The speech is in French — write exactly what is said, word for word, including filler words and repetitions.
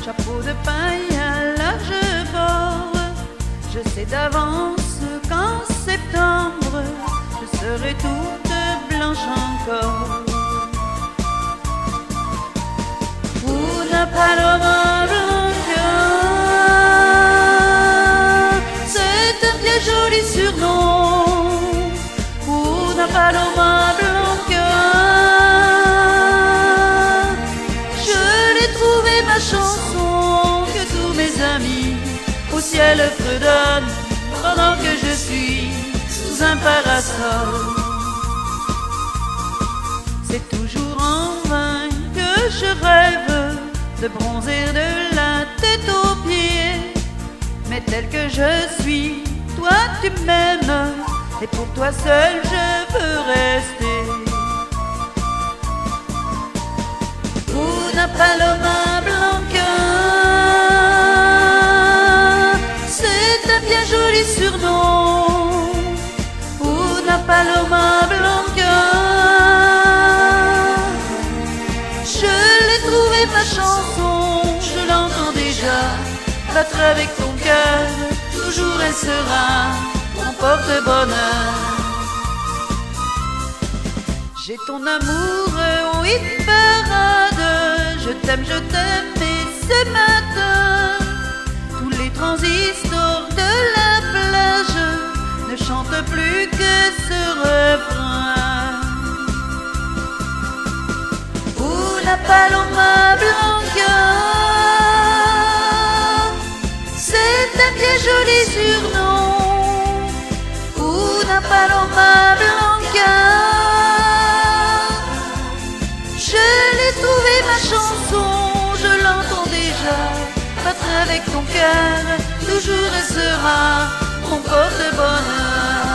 chapeau de paille à large bord. Je sais d'avance qu'en septembre, je serai toute blanche encore. Una paloma blanca, c'est un bien joli surnom. Una paloma blanca, je l'ai trouvé ma chanson que tous mes amis au ciel fredonnent pendant que je suis sous un parasol. C'est toujours en vain que je rêve de bronzer de la tête aux pieds. Mais tel que je suis, toi tu m'aimes, et pour toi seul je veux rester. Una paloma blanca, c'est un bien joli surnom. Una paloma blanca, je l'ai trouvé ma chanson, je l'entends déjà battre avec ton cœur. Toujours elle sera mon porte-bonheur. J'ai ton amour au hit parade, je t'aime, je t'aime et ce matin tous les transistors de la plage ne chantent plus que ce refrain. Una paloma blanca, c'est un bien joli surnom. Una paloma blanca, je l'ai trouvé ma chanson, je l'entends déjà battre avec ton cœur. Toujours elle sera mon porte-bonheur.